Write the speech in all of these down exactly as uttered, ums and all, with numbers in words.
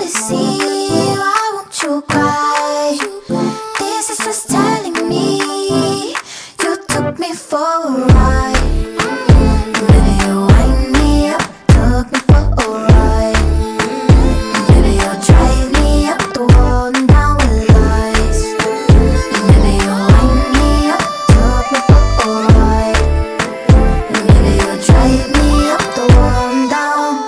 jealousy? Why won't you cry? This is just telling me you took me for a ride. Maybe you wind me up, took me for a ride. Maybe you drive me up the wall and down with lies. Maybe you wind me up, took me for a ride. Maybe you drive me up the wall and down.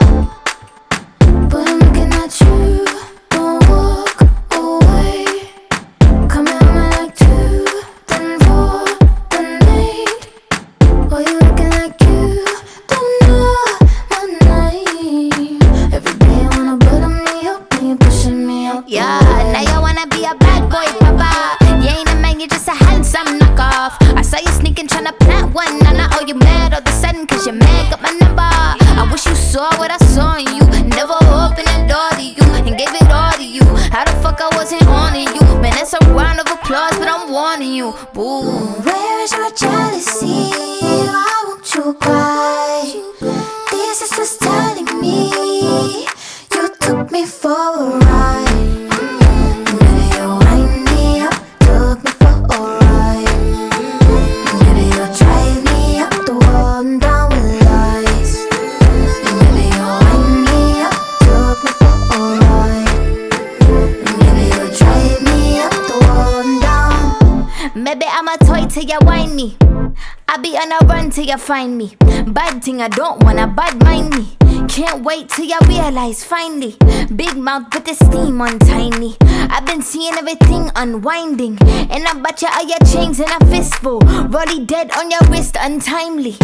But I'm looking at you, don't walk away. Come at me like two, then four, then eight. Boy, you looking like you don't know my name. Every day I wanna bottom me up and you pushing me up. Yeah, now you wanna be a bad boy, papa. You ain't a man, you're just a handsome knockoff. I saw you sneaking, tryna plant one. And I owe you mad all of a sudden, cause your man got my number. I wish you saw what I saw in you. Never opened the door to you and gave it all to you. How the fuck I wasn't on you? Man, that's a round of applause, but I'm warning you. Boo. Where is your jealousy? Why won't you cry? This is just telling me you took me for a ride. Maybe you wind me up, took me for a ride. Maybe you drive me up the wall and down with lies. Maybe you wind me up, took me for a ride. Maybe you drive me up the wall and down. Maybe I'm a toy till you whine me. I be on a run till you find me. Bad thing I don't wanna bad mind me. Can't wait till you realize finally. Big mouth with the steam on tiny. I've been seeing everything unwinding. And I bet you all your chains in a fistful. Rolly dead on your wrist untimely.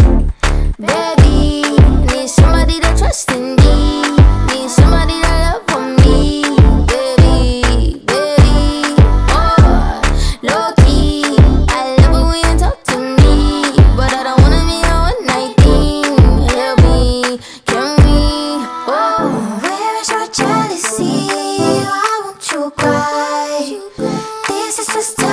Baby, need somebody to trust in me. Need somebody to love for me. Baby, baby, oh, low key. I love it when you talk to me. But I don't wanna be a one night thing. Help me, can we, oh. Where is your jealousy? Why won't you cry? This is just